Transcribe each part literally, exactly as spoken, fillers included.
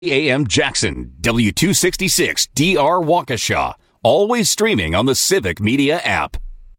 A M Jackson, W two sixty-six D R Waukesha. Always streaming on the Civic Media app.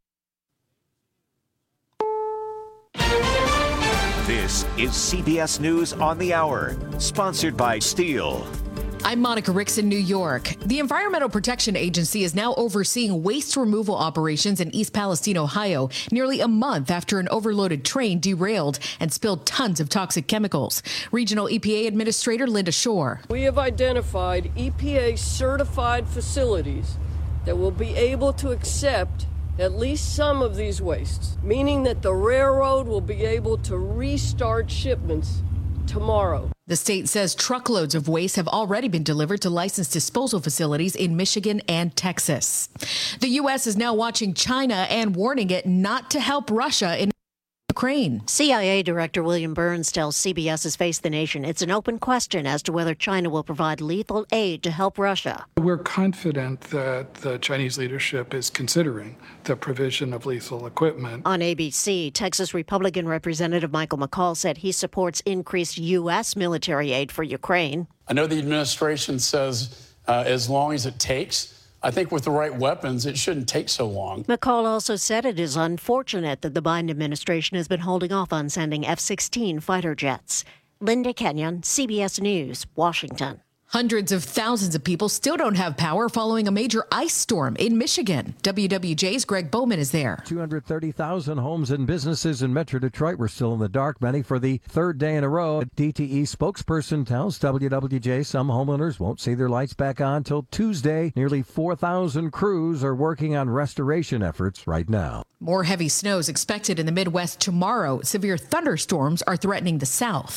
This is C B S News on the Hour, sponsored by Steel. I'm Monica Ricks in New York. The Environmental Protection Agency is now overseeing waste removal operations in East Palestine, Ohio, nearly a month after an overloaded train derailed and spilled tons of toxic chemicals. Regional E P A Administrator Linda Shore. We have identified E P A-certified facilities that will be able to accept at least some of these wastes, meaning that the railroad will be able to restart shipments tomorrow. The state says truckloads of waste have already been delivered to licensed disposal facilities in Michigan and Texas. The U S is now watching China and warning it not to help Russia in Ukraine. C I A Director William Burns tells C B S's Face the Nation it's an open question as to whether China will provide lethal aid to help Russia. We're confident that the Chinese leadership is considering the provision of lethal equipment. On A B C, Texas Republican Representative Michael McCall said he supports increased U S military aid for Ukraine. I know the administration says uh, as long as it takes. I think with the right weapons, it shouldn't take so long. McCall also said it is unfortunate that the Biden administration has been holding off on sending F sixteen fighter jets. Linda Kenyon, C B S News, Washington. Hundreds of thousands of people still don't have power following a major ice storm in Michigan. W W J's Greg Bowman is there. two hundred thirty thousand homes and businesses in Metro Detroit were still in the dark, many for the third day in a row. A D T E spokesperson tells W W J some homeowners won't see their lights back on till Tuesday. Nearly four thousand crews are working on restoration efforts right now. More heavy snow is expected in the Midwest tomorrow. Severe thunderstorms are threatening the South.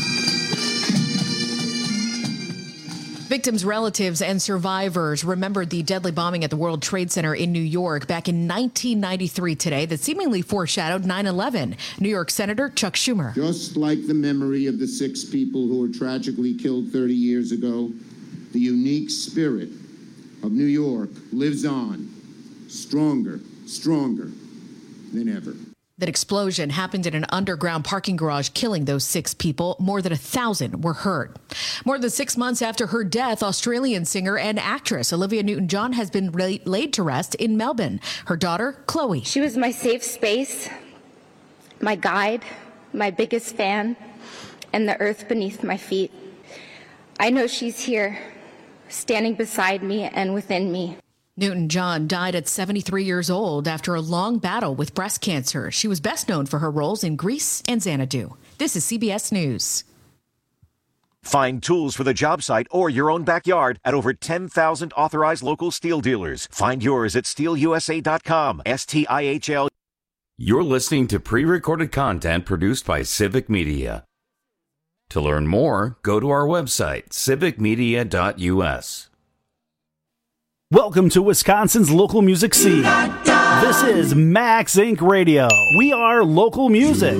Victims' relatives and survivors remembered the deadly bombing at the World Trade Center in New York back in nineteen ninety-three today that seemingly foreshadowed nine eleven. New York Senator Chuck Schumer. Just like the memory of the six people who were tragically killed thirty years ago, the unique spirit of New York lives on, stronger, stronger than ever. That explosion happened in an underground parking garage, killing those six people. More than a thousand were hurt. More than six months after her death, Australian singer and actress Olivia Newton-John has been laid to rest in Melbourne. Her daughter, Chloe. She was my safe space, my guide, my biggest fan, and the earth beneath my feet. I know she's here, standing beside me and within me. Newton-John died at seventy-three years old after a long battle with breast cancer. She was best known for her roles in Grease and Xanadu. This is C B S News. Find tools for the job site or your own backyard at over ten thousand authorized local steel dealers. Find yours at steel u s a dot com. S T I H L. You're listening to pre-recorded content produced by Civic Media. To learn more, go to our website, civic media dot u s. Welcome to Wisconsin's local music scene. This is Max Incorporated. Radio. We are local music.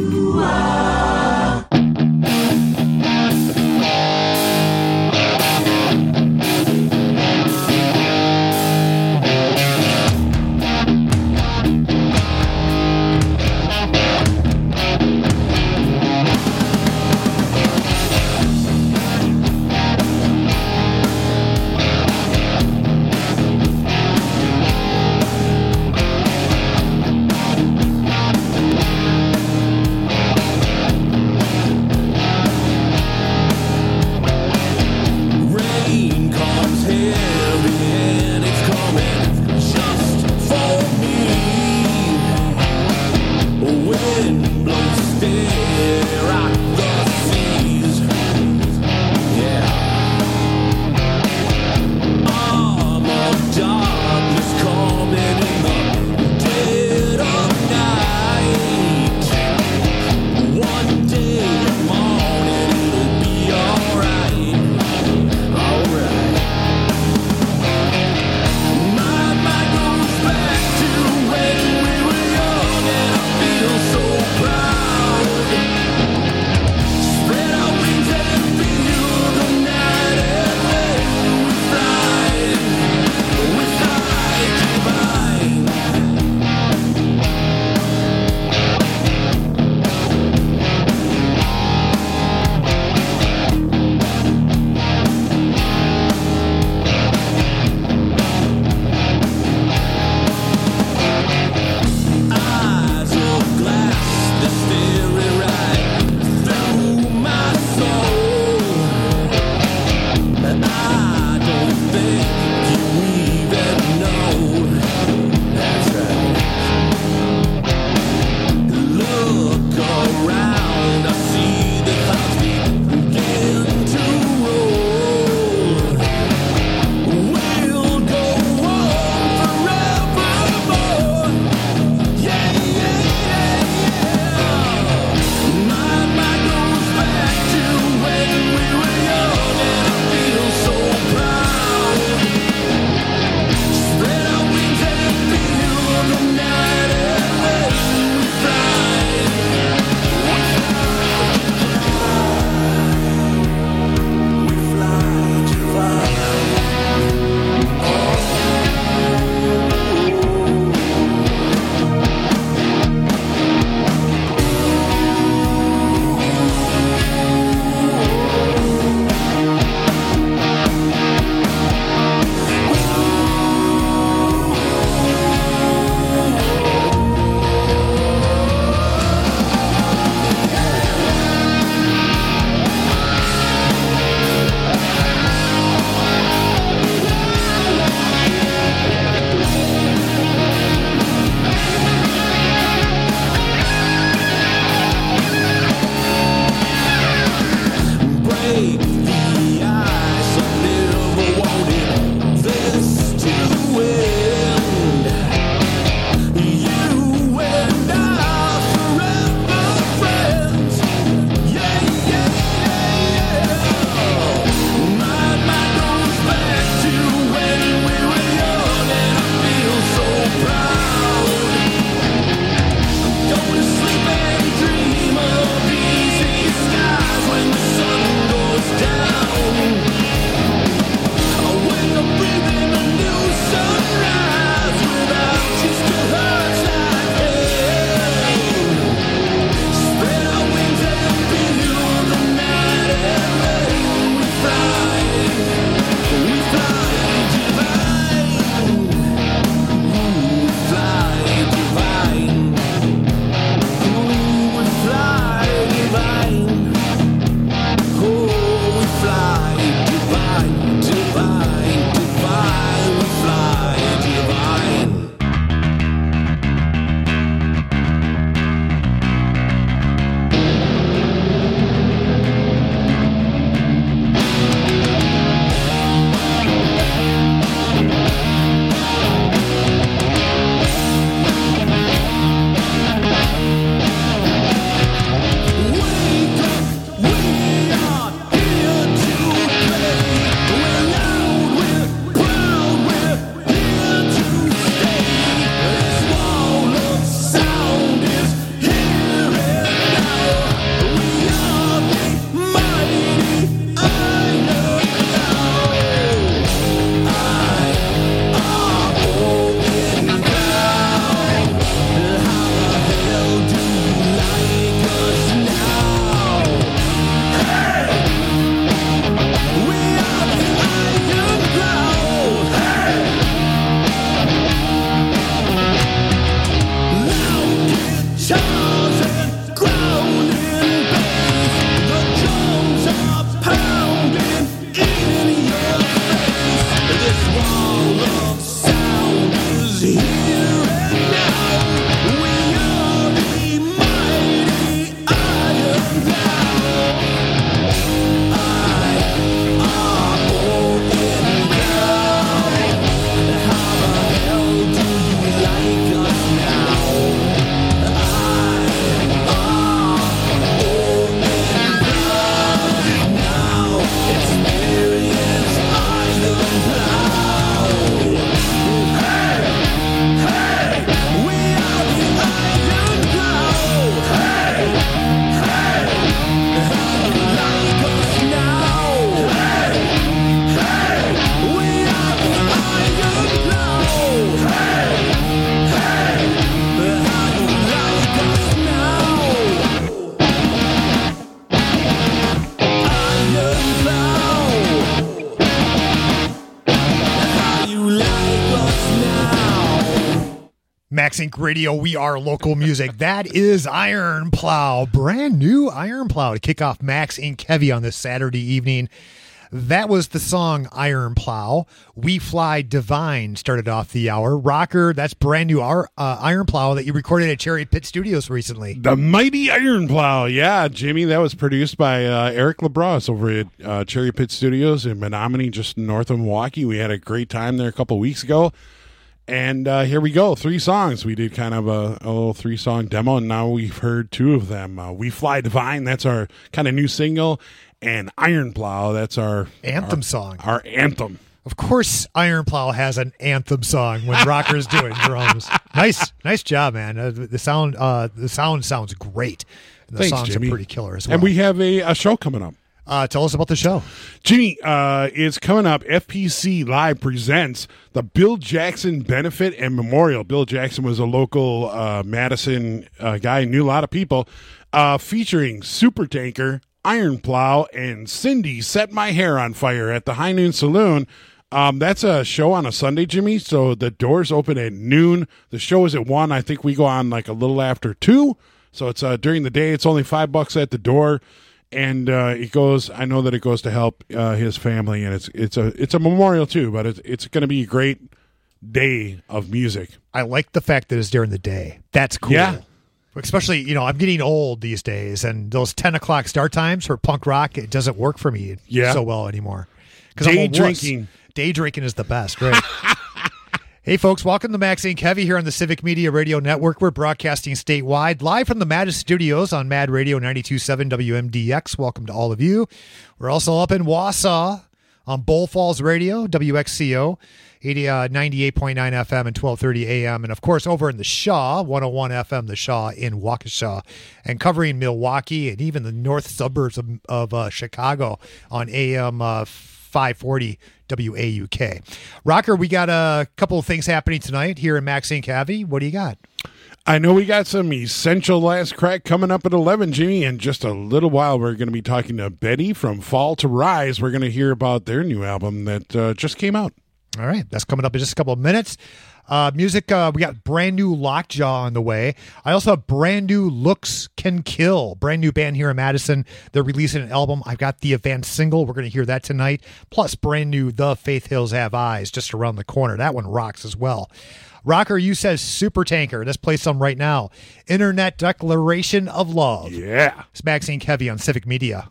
Max Inc Radio, we are local music. That is Iron Plow, brand new Iron Plow to kick off Max Inc Heavy on this Saturday evening. That was the song Iron Plow. We Fly Divine started off the hour. Rocker, that's brand new uh, Iron Plow that you recorded at Cherry Pit Studios recently. The mighty Iron Plow. Yeah, Jimmy, that was produced by uh, Eric LeBras over at uh, Cherry Pit Studios in Menominee, just north of Milwaukee. We had a great time there a couple weeks ago. And uh, here we go, three songs. We did kind of a, a little three-song demo, and now we've heard two of them. Uh, We Fly Divine, that's our kind of new single, and Iron Plow, that's our... Anthem our, song. Our anthem. Of course, Iron Plow has an anthem song when Rocker's doing drums. Nice nice job, man. Uh, the sound uh, the sound sounds great. And the Thanks, songs Jimmy. are pretty killer as well. And we have a, a show coming up. Uh, tell us about the show. Jimmy, uh, it's coming up. F P C Live presents the Bill Jackson Benefit and Memorial. Bill Jackson was a local uh, Madison uh, guy, knew a lot of people, uh, featuring Supertanker, Iron Plow, and Cindy Set My Hair on Fire at the High Noon Saloon. Um, that's a show on a Sunday, Jimmy, so the doors open at noon. The show is at one. I think we go on like a little after two, so it's uh, during the day. It's only five bucks at the door. And uh, it goes. I know that it goes to help uh, his family, and it's it's a it's a memorial too. But it's it's going to be a great day of music. I like the fact that it's during the day. That's cool. Yeah. Especially, you know, I'm getting old these days, and those ten o'clock start times for punk rock, it doesn't work for me yeah. so well anymore. Day drinking, day drinking is the best, right? Hey, folks, welcome to Max Inc Heavy here on the Civic Media Radio Network. We're broadcasting statewide, live from the Mad Studios on Mad Radio ninety-two point seven W M D X. Welcome to all of you. We're also up in Wausau on Bull Falls Radio, W X C O, ninety-eight point nine F M and twelve thirty A M. And, of course, over in the Shaw, one oh one F M, the Shaw in Waukesha, and covering Milwaukee and even the north suburbs of, of uh, Chicago on A M uh, five forty W A U K. Rocker, we got a couple of things happening tonight here in Max Inc Heavy. What do you got? I know we got some Essential Last Crack coming up at eleven, Jimmy. In just a little while, we're going to be talking to Betty from Fall to Rise. We're going to hear about their new album that uh, just came out. All right, that's coming up in just a couple of minutes. Uh, music, uh, we got brand new Lockjaw on the way. I also have brand new Looks Can Kill, brand new band here in Madison. They're releasing an album. I've got the advanced single. We're going to hear that tonight. Plus, brand new The Faith Hills Have Eyes just around the corner. That one rocks as well. Rocker, you says Supertanker. Let's play some right now. Internet Declaration of Love. Yeah. It's Max Inc Heavy on Civic Media.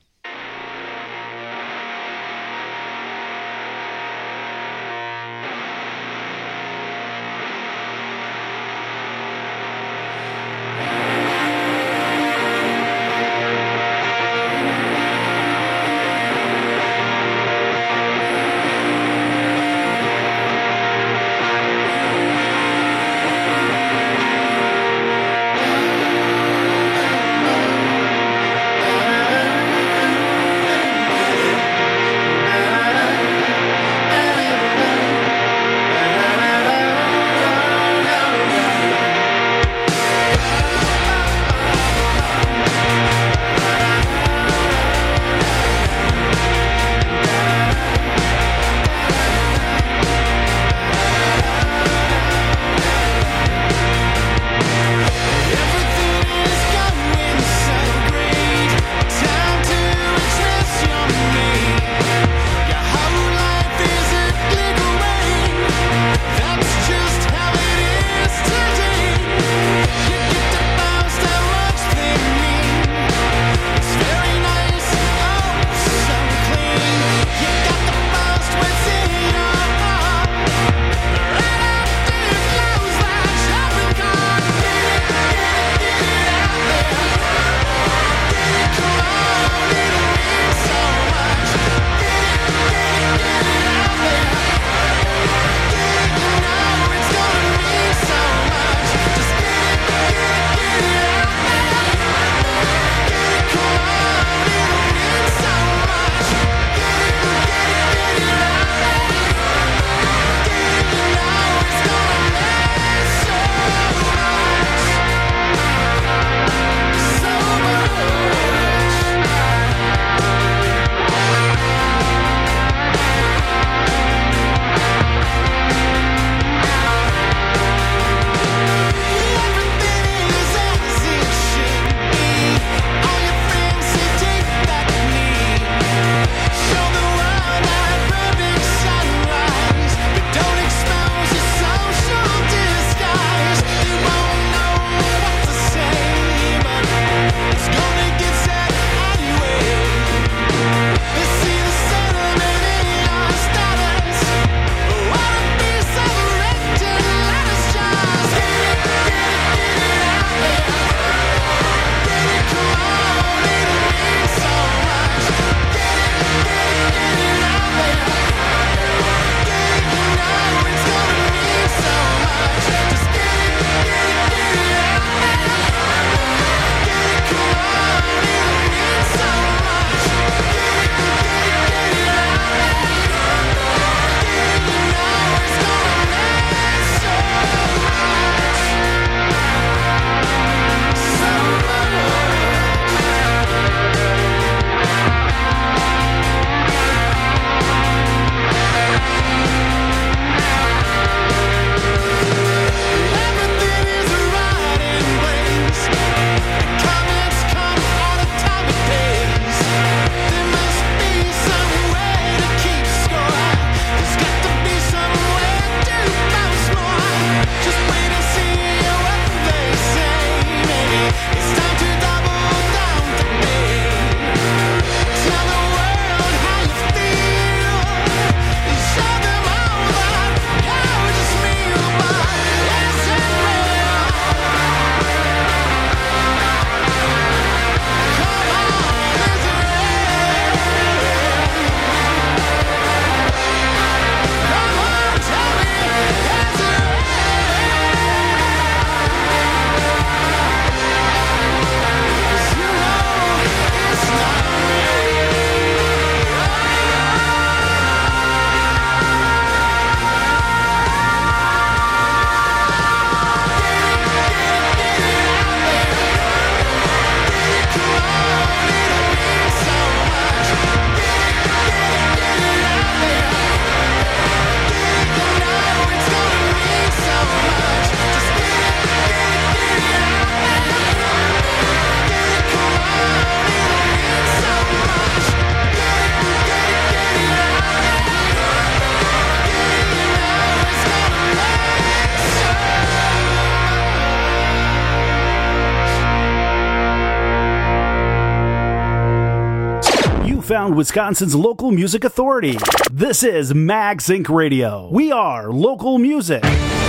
Thank found Wisconsin's local music authority. This is Max Inc Radio. We are local music.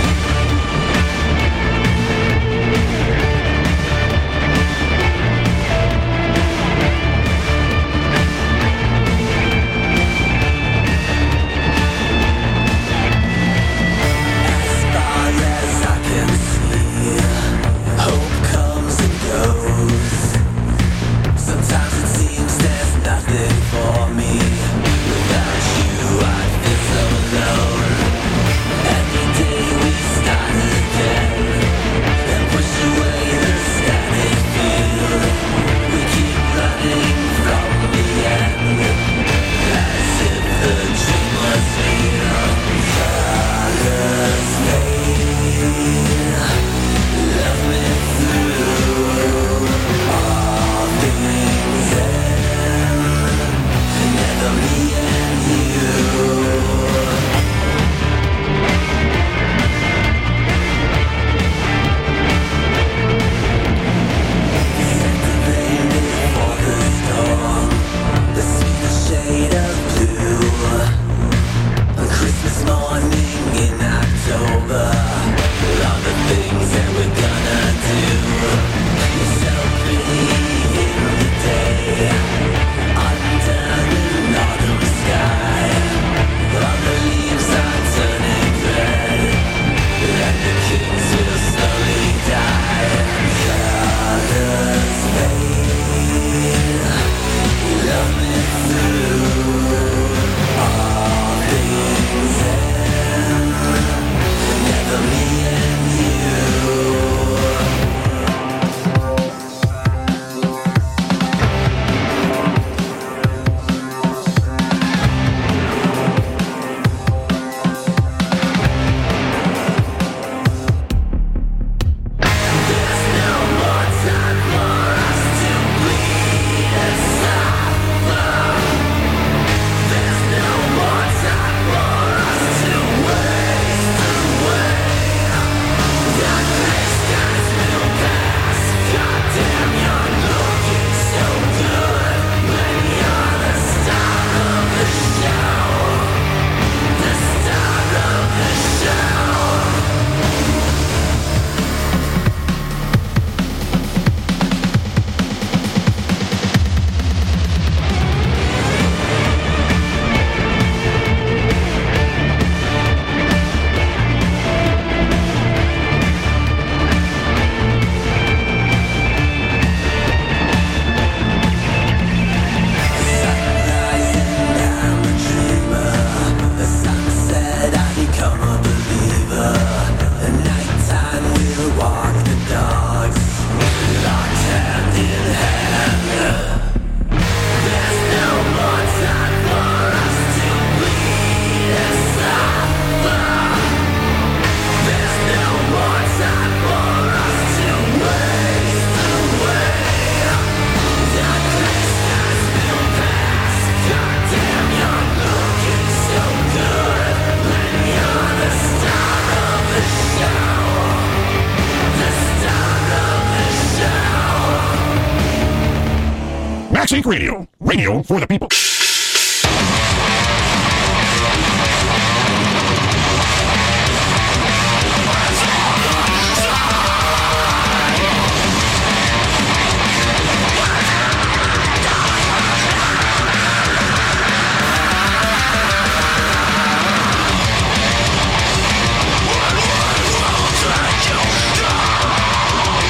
Max Inc Radio. Radio for the people.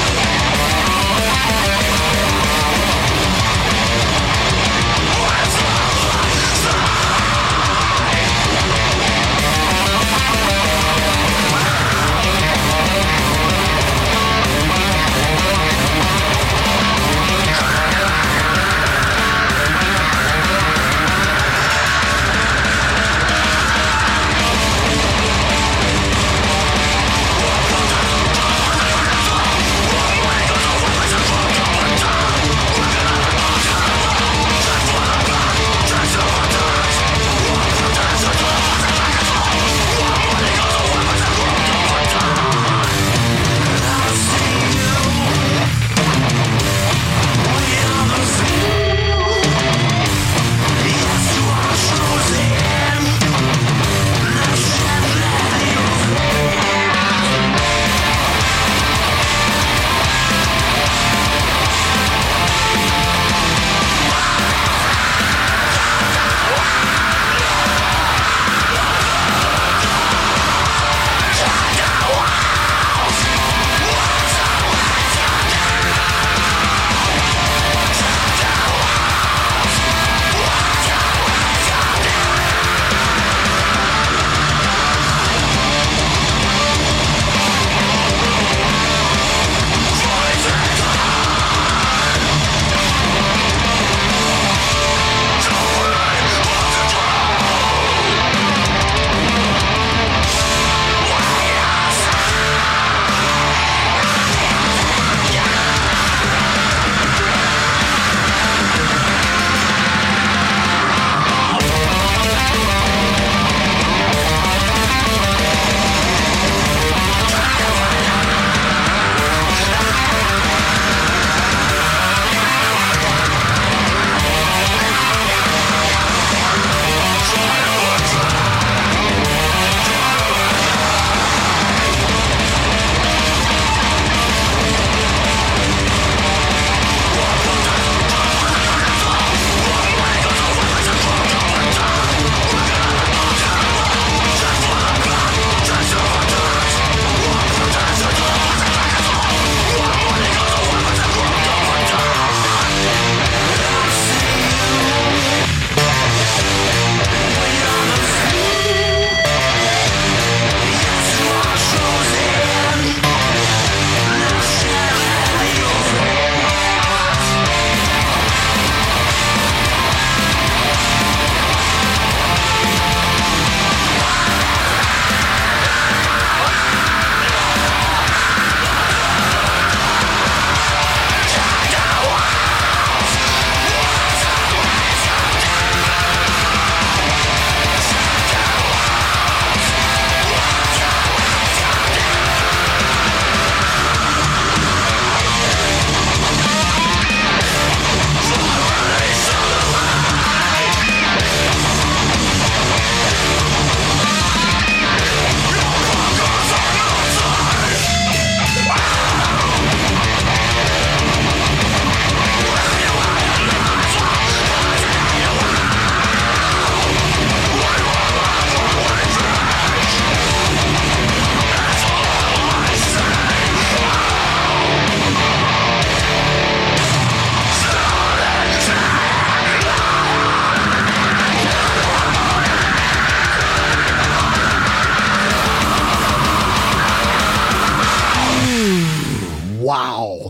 Let's go!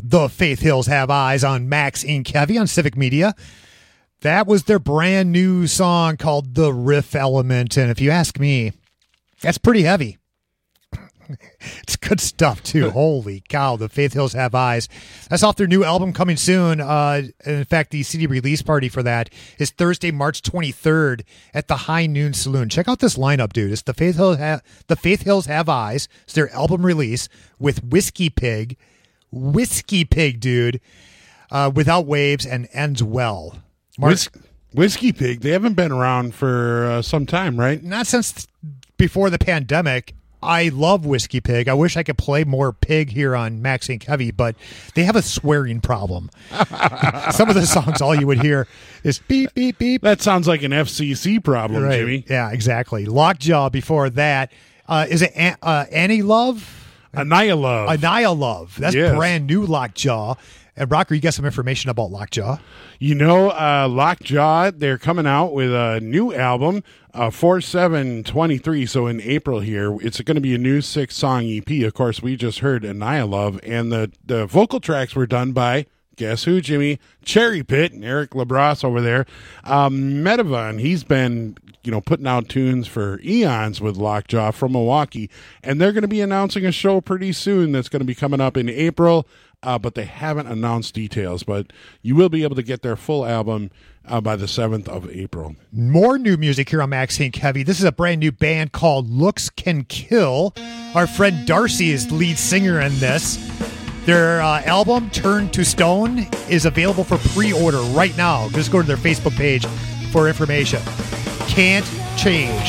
The Faith Hills Have Eyes on Max Incorporated. Heavy on Civic Media. That was their brand new song called The Riff Element. And if you ask me, that's pretty heavy. It's good stuff, too. Holy cow, The Faith Hills Have Eyes. That's off their new album coming soon. Uh, in fact, the C D release party for that is Thursday, March twenty-third at the High Noon Saloon. Check out this lineup, dude. It's The Faith Hills, ha- the Faith Hills Have Eyes. It's their album release with Whiskey Pig. Whiskey Pig, dude. Uh, Without Waves and Ends Well. Mark- Whis- Whiskey Pig, they haven't been around for uh, some time, right? Not since before the pandemic. I love Whiskey Pig. I wish I could play more Pig here on Max Inc Heavy, but they have a swearing problem. Some of the songs, all you would hear is beep, beep, beep. That sounds like an F C C problem, right. Jimmy. Yeah, exactly. Lockjaw before that. Uh, is it An- uh, Annie Love? Anaya Love. Anaya Love. That's Yes. brand new Lockjaw. And Rocker, you got some information about Lockjaw? You know, uh, Lockjaw, they're coming out with a new album, uh, four seven twenty-three, so in April here. It's going to be a new six-song E P. Of course, we just heard Anaya Love, and the, the vocal tracks were done by, guess who, Jimmy? Cherry Pit, and Eric LaBrosse over there. Um, Medavon, he's been, you know, putting out tunes for eons with Lockjaw from Milwaukee, and they're going to be announcing a show pretty soon that's going to be coming up in April. Uh, but they haven't announced details. But you will be able to get their full album uh, by the seventh of April. More new music here on Max Inc Heavy. This is a brand new band called Looks Can Kill. Our friend Darcy is lead singer in this. Their uh, album, Turn to Stone, is available for pre-order right now. Just go to their Facebook page for information. Can't Change.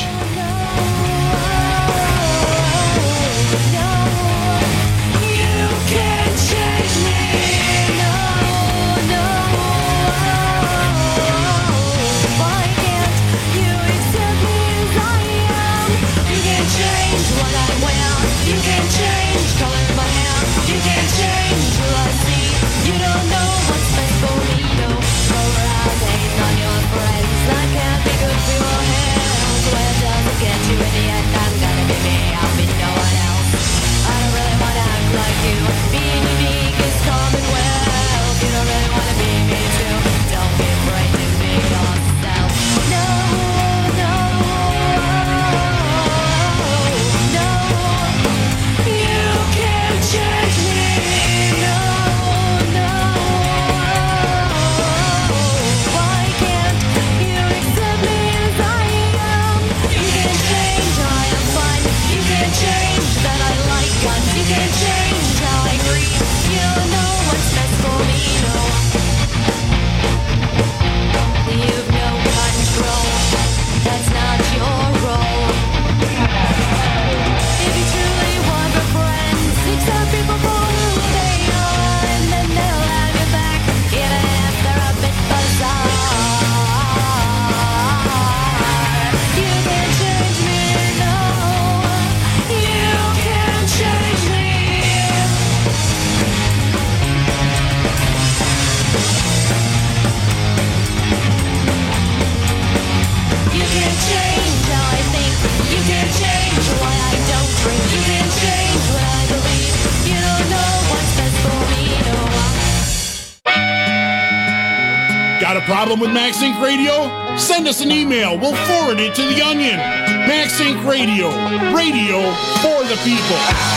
Problem with Max Inc Radio? Send us an email. We'll forward it to the Onion. Max Inc Radio. Radio for the people.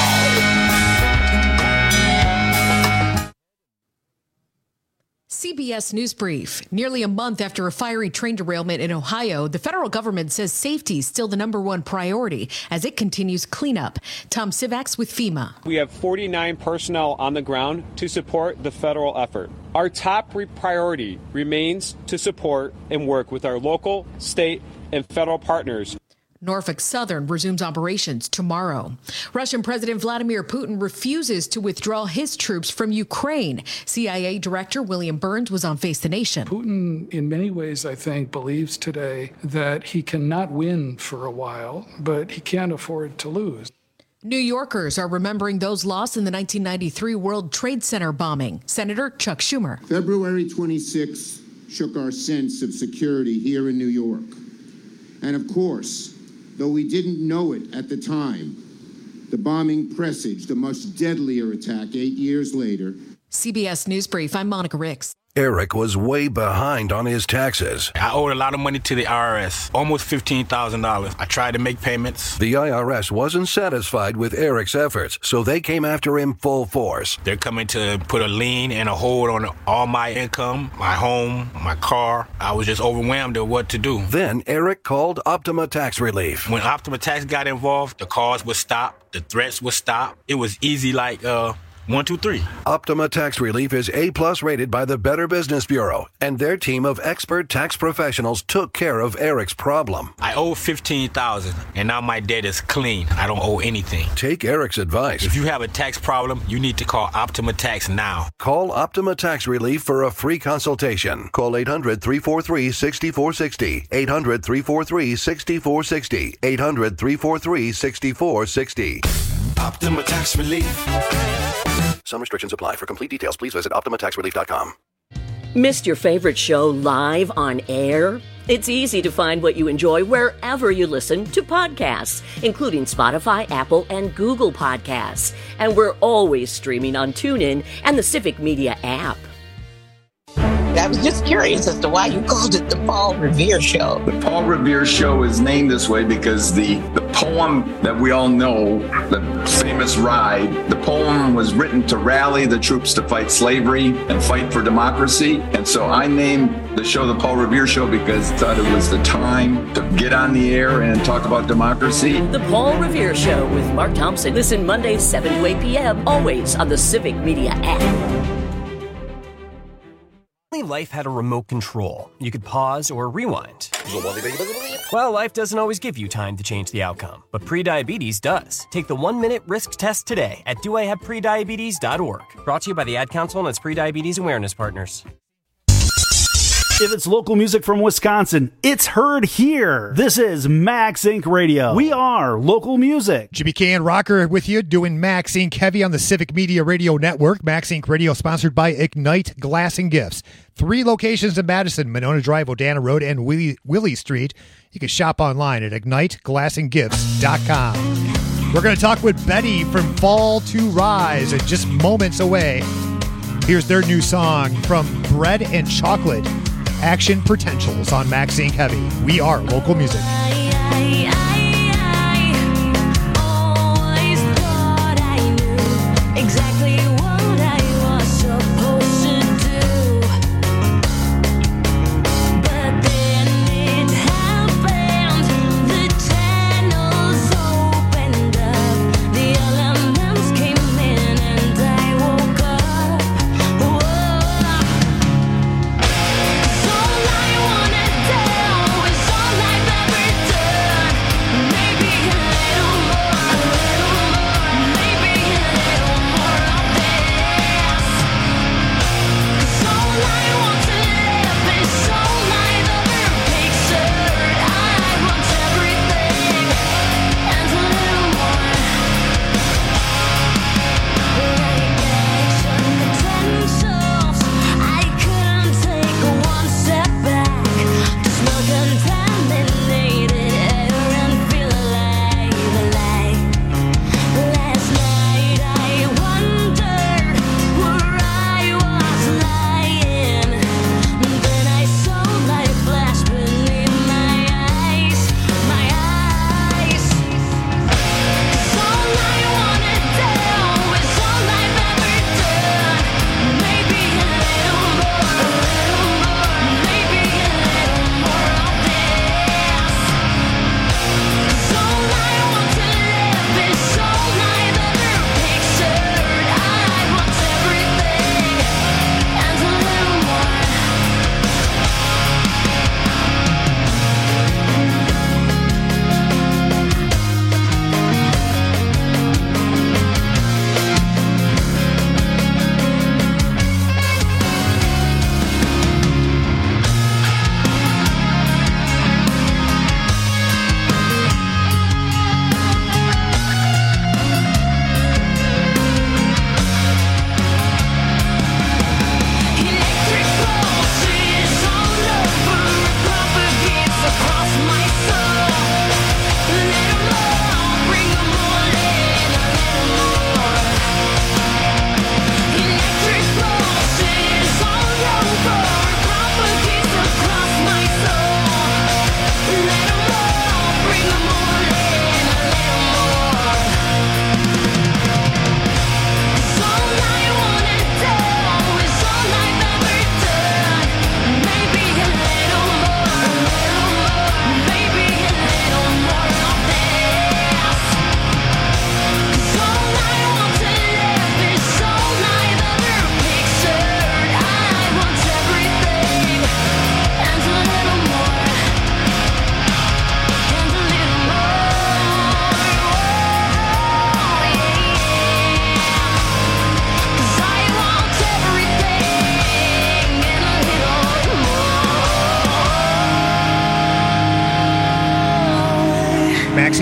C B S News Brief. Nearly a month after a fiery train derailment in Ohio, the federal government says safety is still the number one priority as it continues cleanup. Tom Sivax with FEMA. We have forty-nine personnel on the ground to support the federal effort. Our top priority remains to support and work with our local, state, and federal partners. Norfolk Southern resumes operations tomorrow. Russian President Vladimir Putin refuses to withdraw his troops from Ukraine. C I A Director William Burns was on Face the Nation. Putin, in many ways, I think, believes today that he cannot win for a while, but he can't afford to lose. New Yorkers are remembering those lost in the nineteen ninety-three World Trade Center bombing. Senator Chuck Schumer. February twenty-sixth shook our sense of security here in New York. And of course, though we didn't know it at the time, the bombing presaged a much deadlier attack eight years later. C B S News Brief, I'm Monica Ricks. Eric was way behind on his taxes. I owed a lot of money to the I R S, almost fifteen thousand dollars. I tried to make payments. The I R S wasn't satisfied with Eric's efforts, so they came after him full force. They're coming to put a lien and a hold on all my income, my home, my car. I was just overwhelmed at what to do. Then Eric called Optima Tax Relief. When Optima Tax got involved, the calls would stop, the threats would stop. It was easy like, uh... One, two, three. Optima Tax Relief is A-plus rated by the Better Business Bureau, and their team of expert tax professionals took care of Eric's problem. I owe fifteen thousand dollars, and now my debt is clean. I don't owe anything. Take Eric's advice. If you have a tax problem, you need to call Optima Tax now. Call Optima Tax Relief for a free consultation. Call eight hundred, three four three, six four six zero, eight hundred, three four three, six four six zero, eight hundred, three four three, six four six zero. Optima Tax Relief. Some restrictions apply. For complete details, please visit optima tax relief dot com. Missed your favorite show live on air? It's easy to find what you enjoy wherever you listen to podcasts, including Spotify, Apple, and Google Podcasts. And we're always streaming on TuneIn and the Civic Media app. I was just curious as to why you called it the Paul Revere Show. The Paul Revere Show is named this way because the, the poem that we all know, the famous Ride, the poem was written to rally the troops to fight slavery and fight for democracy. And so I named the show the Paul Revere Show because I thought it was the time to get on the air and talk about democracy. The Paul Revere Show with Mark Thompson. Listen Mondays, seven to eight p.m., always on the Civic Media app. Life had a remote control. You could pause or rewind. Well, life doesn't always give you time to change the outcome, but prediabetes does. Take the one-minute risk test today at do I have prediabetes dot org. Brought to you by the Ad Council and its prediabetes awareness partners. If it's local music from Wisconsin, it's heard here. This is Max Incorporated. Radio. We are local music. Jimmy K and Rocker with you doing Max Incorporated. Heavy on the Civic Media Radio Network. Max Incorporated Radio sponsored by Ignite Glass and Gifts. Three locations in Madison, Monona Drive, Odana Road, and Willie, Willie Street. You can shop online at ignite glass and gifts dot com. We're going to talk with Betty from Fall to Rise, and just moments away. Here's their new song from Bread and Chocolate. Action Potentials on Max Incorporated. Heavy. We are local music. Exactly what I was supposed to do, but then it happened. The channels opened up, the elements came in, and I woke up. Whoa. So all I wanna do is all I've ever done.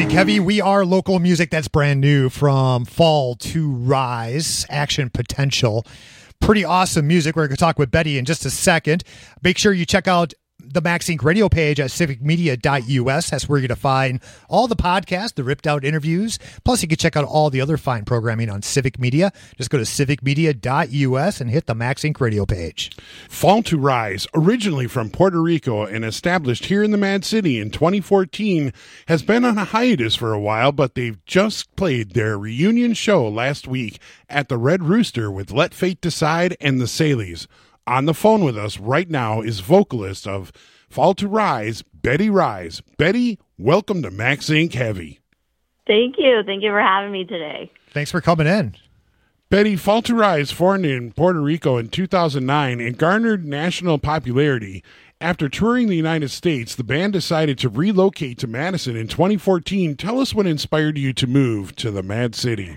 Maxine Kevy, we are local music that's brand new from Fall to Rise, Action Potential. Pretty awesome music. We're going to talk with Betty in just a second. Make sure you check out the Max Inc radio page at civic media dot U S. That's where you're going to find all the podcasts, the ripped out interviews. Plus, you can check out all the other fine programming on Civic Media. Just go to civic media dot U S and hit the Max Inc radio page. Fall to Rise, originally from Puerto Rico and established here in the Mad City in twenty fourteen, has been on a hiatus for a while, but they've just played their reunion show last week at the Red Rooster with Let Fate Decide and the Saleys. On the phone with us right now is vocalist of Fall to Rise, Betty Rise. Betty, welcome to Max Inc Heavy. Thank you. Thank you for having me today. Thanks for coming in. Betty, Fall to Rise formed in Puerto Rico in two thousand nine and garnered national popularity. After touring the United States, the band decided to relocate to Madison in twenty fourteen. Tell us what inspired you to move to the Mad City.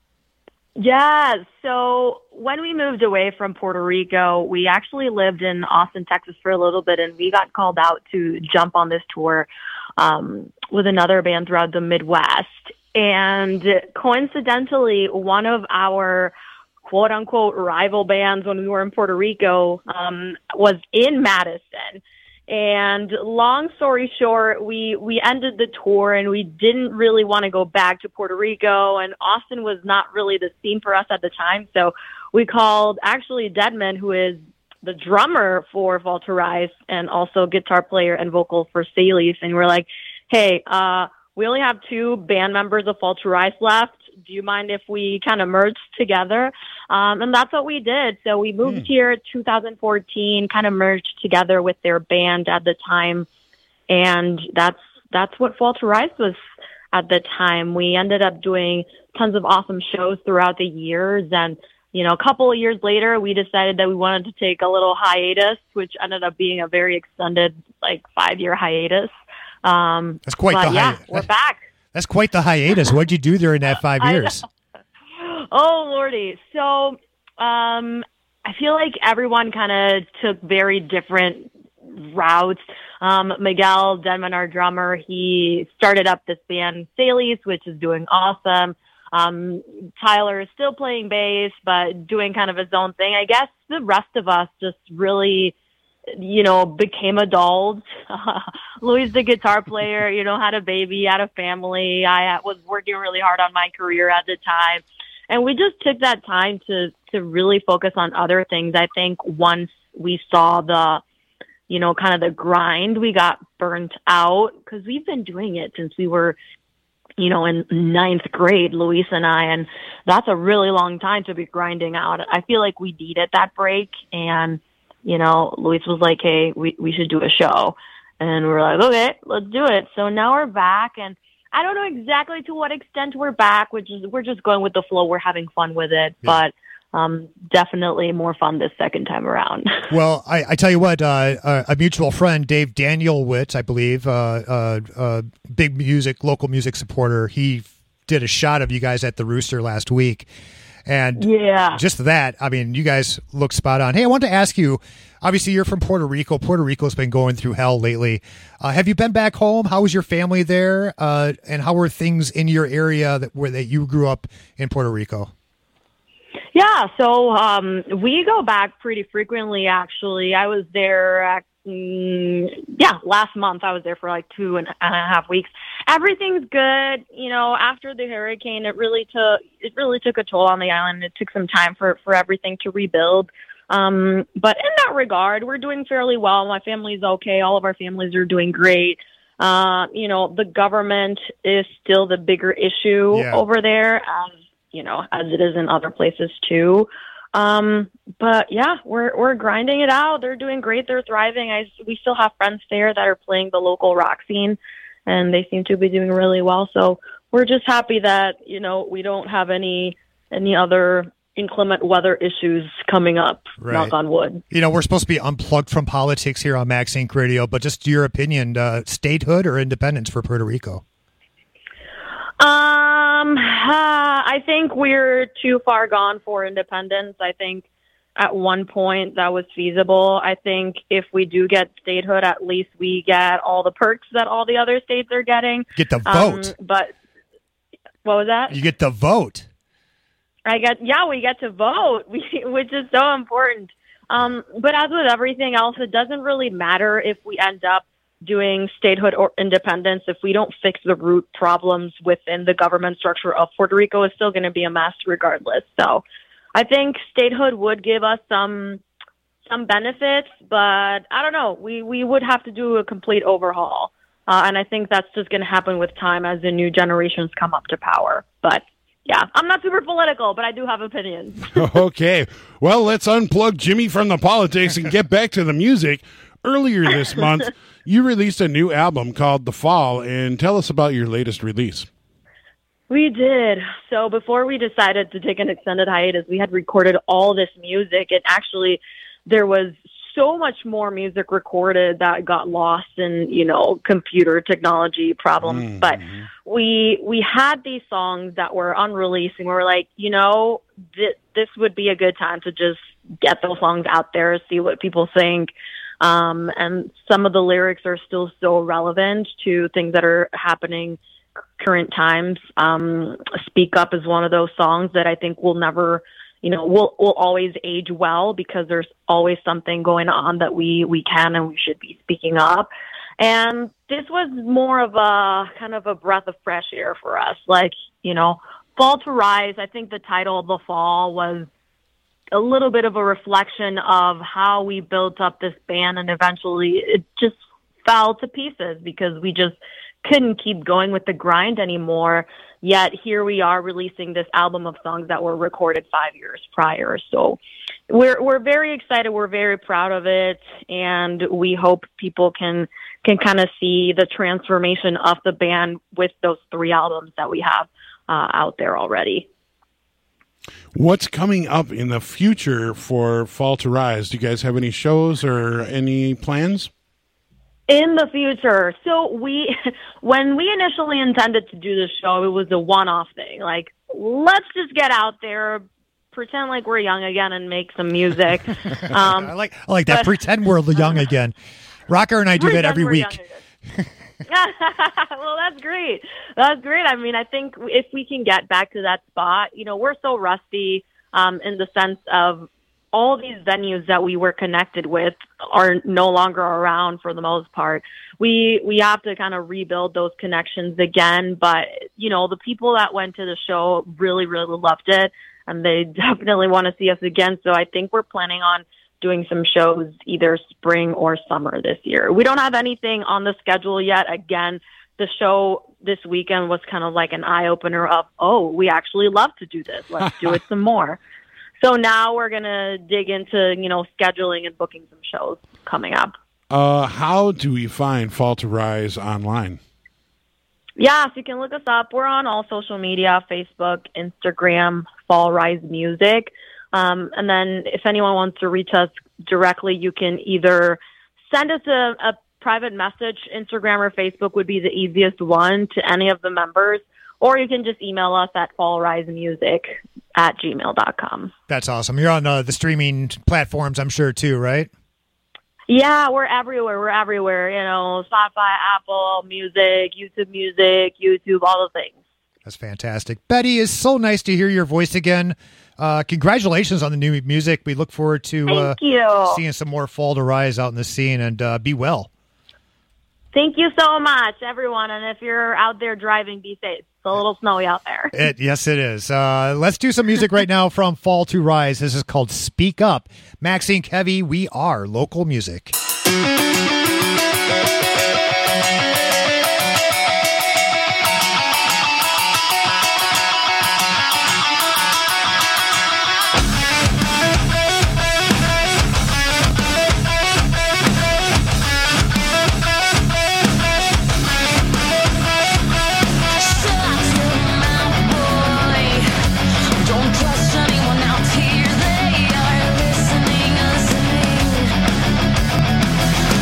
Yeah, so when we moved away from Puerto Rico, we actually lived in Austin, Texas for a little bit, and we got called out to jump on this tour um, with another band throughout the Midwest. And coincidentally, one of our quote-unquote rival bands when we were in Puerto Rico um, was in Madison. And long story short, we, we ended the tour and we didn't really want to go back to Puerto Rico, and Austin was not really the scene for us at the time. So we called actually Deadman, who is the drummer for Fall to Rise and also guitar player and vocal for Saleys. And we're like, hey, uh, we only have two band members of Fall to Rise left. Do you mind if we kind of merged together? Um, and that's what we did. So we moved mm. here in two thousand fourteen, kind of merged together with their band at the time. And that's, that's what Fall to Rise was at the time. We ended up doing tons of awesome shows throughout the years. And, you know, a couple of years later, we decided that we wanted to take a little hiatus, which ended up being a very extended, like five year hiatus. Um, that's quite but the yeah, hiatus. We're back. That's quite the hiatus. What'd you do during that five years? Oh, Lordy. So um, I feel like everyone kind of took very different routes. Um, Miguel Denman, our drummer, he started up this band, Saleys, which is doing awesome. Um, Tyler is still playing bass, but doing kind of his own thing. I guess the rest of us just really, you know, became adults. Louis, the guitar player, you know, had a baby, had a family. I was working really hard on my career at the time. And we just took that time to, to really focus on other things. I think once we saw the, you know, kind of the grind, we got burnt out because we've been doing it since we were, you know, in ninth grade, Luis and I, and that's a really long time to be grinding out. I feel like we needed that break, and you know, Luis was like, hey, we, we should do a show. And we're like, okay, let's do it. So now we're back, and I don't know exactly to what extent we're back, which is we're just going with the flow. We're having fun with it, yeah. but um, definitely more fun this second time around. Well, I, I tell you what, uh, a, a mutual friend, Dave Daniel Witt, I believe, uh, uh, uh, big music, local music supporter, he did a shot of you guys at the Rooster last week. And yeah. just that, I mean, you guys look spot on. Hey, I wanted to ask you, obviously you're from Puerto Rico. Puerto Rico's been going through hell lately. Uh, have you been back home? How was your family there? Uh, and how were things in your area that where that you grew up in Puerto Rico? Yeah, so um, we go back pretty frequently, actually. I was there, at, mm, yeah, last month. I was there for like two and a half weeks. Everything's good. You know, after the hurricane, it really took it really took a toll on the island. It took some time for, for everything to rebuild. Um, but in that regard, we're doing fairly well. My family's okay. All of our families are doing great. Uh, you know, the government is still the bigger issue yeah. over there, as you know, as it is in other places too. Um, but yeah, we're, we're grinding it out. They're doing great. They're thriving. I, we still have friends there that are playing the local rock scene, and they seem to be doing really well. So we're just happy that, you know, we don't have any, any other inclement weather issues coming up, right. knock on wood. You know, we're supposed to be unplugged from politics here on Max Inc Radio, but just your opinion, uh, statehood or independence for Puerto Rico? Um, uh, I think we're too far gone for independence. I think at one point that was feasible. I think if we do get statehood, at least we get all the perks that all the other states are getting. Get the vote. Um, but what was that? You get the vote. I get, yeah, we get to vote, which is so important. Um, but as with everything else, it doesn't really matter if we end up doing statehood or independence. If we don't fix the root problems within the government structure of Puerto Rico, it's still going to be a mess regardless. So I think statehood would give us some some benefits, but I don't know. We, we would have to do a complete overhaul. Uh, and I think that's just going to happen with time as the new generations come up to power. But yeah, I'm not super political, but I do have opinions. Okay. Well, let's unplug Jimmy from the politics and get back to the music. Earlier this month, you released a new album called The Fall, and tell us about your latest release. We did. So before we decided to take an extended hiatus, we had recorded all this music, and actually there was so much more music recorded that got lost in, you know, computer technology problems. Mm-hmm. But we we had these songs that were unreleased, and we were like, you know, th- this would be a good time to just get those songs out there, see what people think. Um, and some of the lyrics are still so relevant to things that are happening current times. Um, Speak Up is one of those songs that I think will never, you know, will will always age well, because there's always something going on that we, we can and we should be speaking up. And this was more of a kind of a breath of fresh air for us. Like, you know, Fall to Rise, I think the title of The Fall was a little bit of a reflection of how we built up this band, and eventually it just fell to pieces because we just couldn't keep going with the grind anymore. Yet here we are releasing this album of songs that were recorded five years prior. So we're we're very excited. We're very proud of it, and we hope people can can kind of see the transformation of the band with those three albums that we have uh, out there already. What's coming up in the future for Fall to Rise? Do you guys have any shows or any plans? In the future. So we, when we initially intended to do this show, it was a one-off thing. Like, let's just get out there, pretend like we're young again, and make some music. Um, I like I like that. But, pretend we're young again. Rocker and I do that every week. Well, that's great. That's great. I mean, I think if we can get back to that spot, you know, we're so rusty um, in the sense of all these venues that we were connected with are no longer around for the most part. We we have to kind of rebuild those connections again. But, you know, the people that went to the show really, really loved it, and they definitely want to see us again. So I think we're planning on doing some shows either spring or summer this year. We don't have anything on the schedule yet. Again, the show this weekend was kind of like an eye-opener of, oh, we actually love to do this. Let's do it some more. So now we're going to dig into, you know, scheduling and booking some shows coming up. Uh, how do we find Fall to Rise online? Yeah, so you can look us up. We're on all social media, Facebook, Instagram, Fall Rise Music. Um, and then if anyone wants to reach us directly, you can either send us a, a private message. Instagram or Facebook would be the easiest one to any of the members, or you can just email us at fallrisemusic at gmail dot com. That's awesome. You're on uh, the streaming platforms, I'm sure, too, right? Yeah, we're everywhere. We're everywhere. You know, Spotify, Apple Music, YouTube Music, YouTube, all the things. That's fantastic. Betty, it's so nice to hear your voice again. Uh, congratulations on the new music. We look forward to uh, seeing some more Fall to Rise out in the scene, and uh, be well. Thank you so much, everyone. And if you're out there driving, be safe. It's a little snowy out there. It, yes, it is. Uh, let's do some music right now from Fall to Rise. This is called Speak Up. Maxine Kevy, we are local music. Anyone out here, they are listening, listening.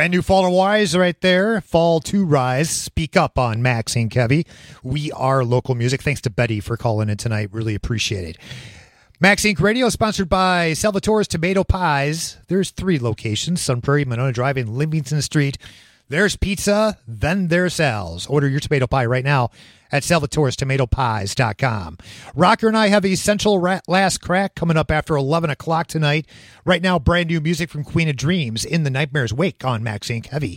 Brand new Fall and Wise right there. Fall to Rise. Speak up on Max and Kevy. We are local music. Thanks to Betty for calling in tonight. Really appreciate it. Max Inc Radio sponsored by Salvatore's Tomato Pies. There's three locations: Sun Prairie, Monona Drive, and Livingston Street. There's pizza, then there's Sal's. Order your tomato pie right now at salvatores tomato pies dot com. Rocker and I have Essential Ra- Last Crack coming up after eleven o'clock tonight. Right now, brand new music from Queen of Dreams, In the Nightmare's Wake on Max Inc Heavy.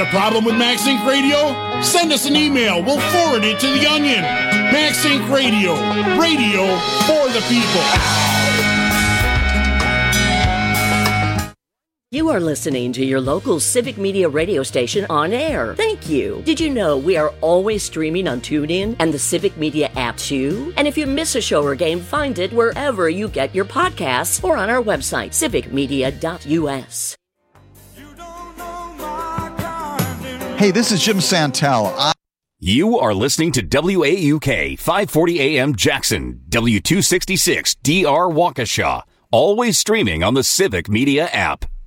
problem with MaxInc Radio? Send us an email. We'll forward it to the Onion. MaxInc Radio. Radio for the people. You are listening to your local Civic Media radio station on air. Thank you. Did you know we are always streaming on TuneIn and the Civic Media app too? And if you miss a show or game, find it wherever you get your podcasts or on our website, civic media dot u s. Hey, this is Jim Santel. I- You are listening to W A U K five forty A M Jackson, W two sixty-six D R Waukesha, always streaming on the Civic Media app.